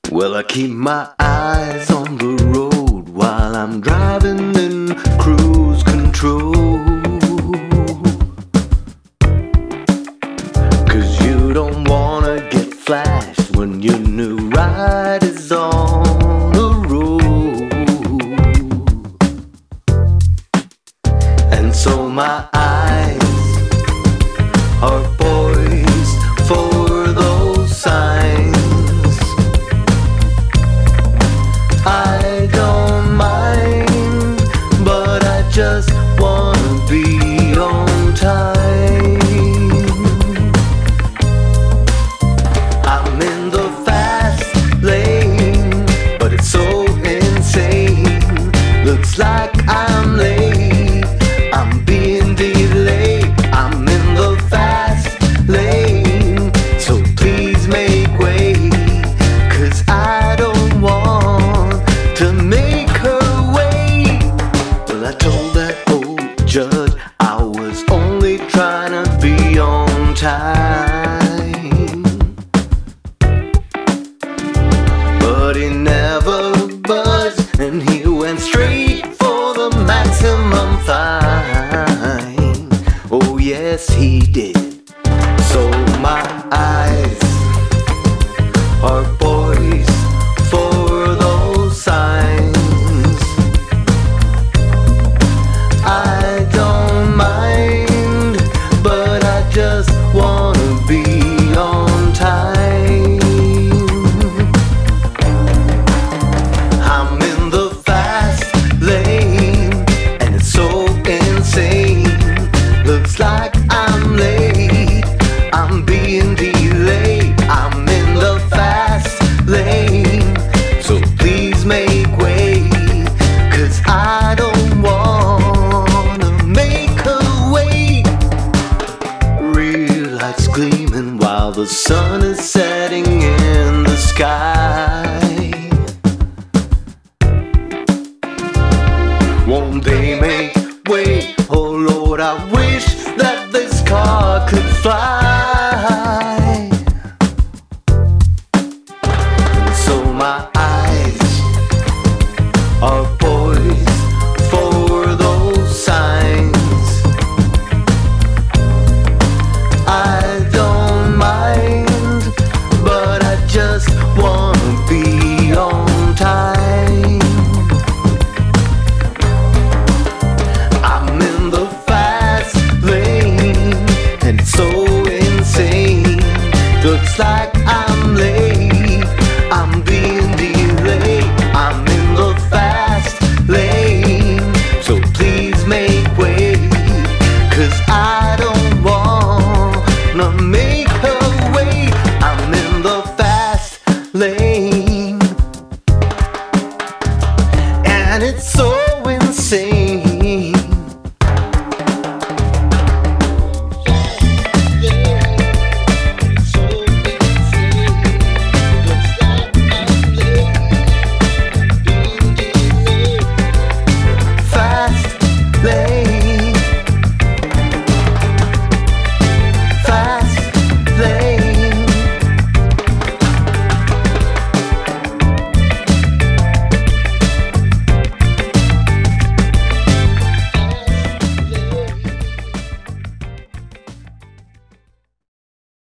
Well, I keep my eyes on the road while I'm driving in cruise control. 'Cause you don't wanna get flashed when your new ride is on the road. And so my eyes are poised for those signs. I don't mind, but I just wanna be on time. I'm in the fast lane, but it's so insane. Looks like I'm late, I'm being delayed. I'm in the fast lane, so please make way, 'cause I don't want to make her wait. Well, I told that old judge I was only trying to be on time, but he never buzzed, and he went straight for the maximum fine. Oh yes, he did. So my eyes are poised for those signs. I don't mind, but I just wanna be on time. I'm in the fast lane, and it's so insane. Looks like I'm late, I'm being delayed. I'm in the fast lane, so please make way, 'cause I don't wanna make her wait. Real lights gleaming while the sun is setting in the sky. Won't they make way? Oh Lord, I wish that this car could fly.